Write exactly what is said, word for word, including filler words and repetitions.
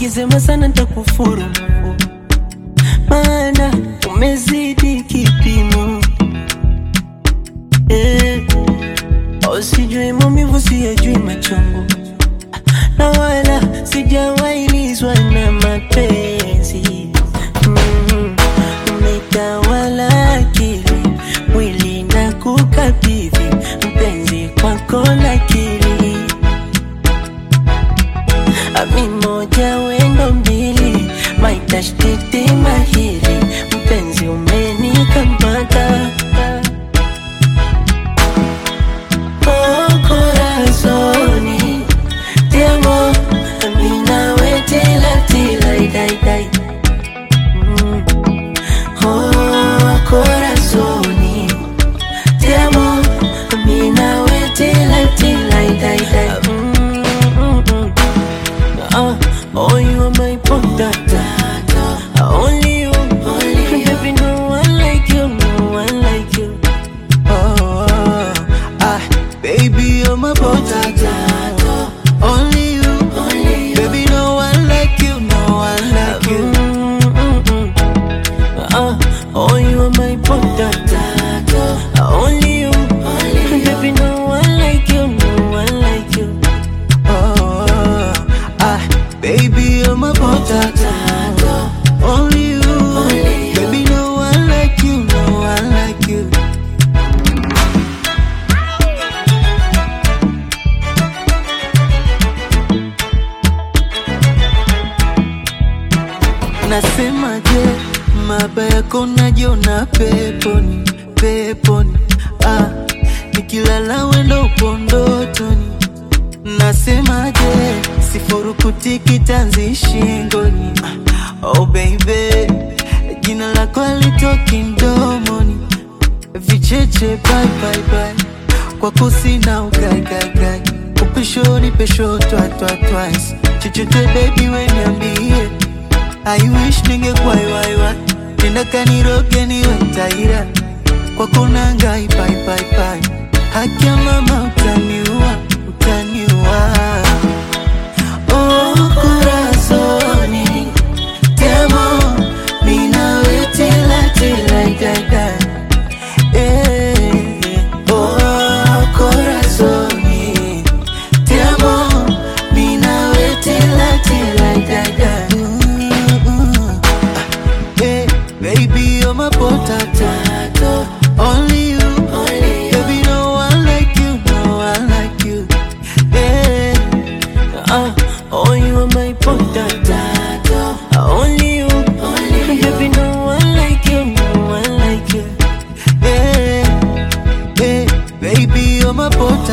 ukisema sana nitakufuru, maana umezidi kipimo. Eh, usijui maumivu siyajui machungu, na wala sijawailizwa na mapenzi. mm, Umetawala akili, mwili na kukabidhi mpenzi kwako lakili. Ami moja wendo mbili, maitashtiti mahiri, mpenzi umenikamata. Oh corazoni, ti amo, ami nawe tila tila idai dai. mm. Oh corazoni, ti amo, ami nawe tila tila idai dai. mm, mm, mm. Uh, oh, you are my potato. Only you, only you. Baby, no one like you, no one like you. Oh, ah, baby, you're my potato. Only you, only you. Baby, no one like you, no one like you. Mm, mm, mm. Uh, oh, you are my potato. Only you, only you. Baby, no one like you, no one like you. Oh, ah, baby, you're my potato. Only you, only you. Baby, no one like you, no one like you. Nasemaje, mabaya kona jiona peponi, peponi. Ah, nikilala wendo upo ndotoni. Nasemaje, sifurukuti kitanzi shingoni. Oh baby, jina lako halitoki mdomoni. Vicheche bye bye bye, kwako sina ugai gai gai. Upisho ni pesho twa twa twice. Chochote baby we niambie, I wish ningekuwa iwaiwa. Nenda kaniroge niwe taira, kwako nangai bye bye bye. Haki ya mama utaniua, utaniua. Oh corazoni, ti amo, mi nawe tila tila idai dai. Eh, oh corazoni, ti amo, mi nawe tila tila idai dai. Mm, mm. Eh, baby you're my potato. Only you, only you. Baby no one like you, no one like you. Eh, uh, oh you are my potato. Only you, only you. Baby no one like you, no one like you. Eh, eh, baby you're my potato.